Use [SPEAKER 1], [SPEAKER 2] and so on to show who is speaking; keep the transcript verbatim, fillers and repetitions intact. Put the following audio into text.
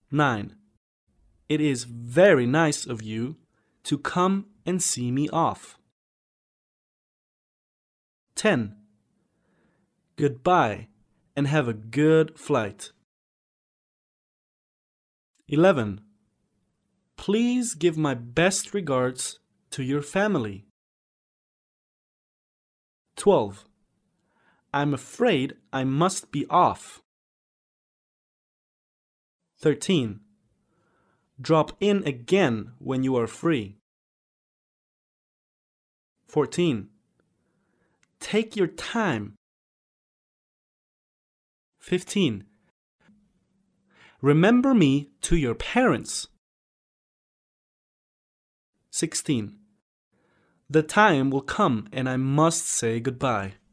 [SPEAKER 1] nine. It is very nice of you to come and see me off. ten. Goodbye and have a good flight. eleven. Please give my best regards to your family. twelve. I'm afraid I must be off. thirteen. Drop in again when you are free. fourteen. Take your time. fifteen. Remember me to your parents. sixteen. The time will come and I must say goodbye.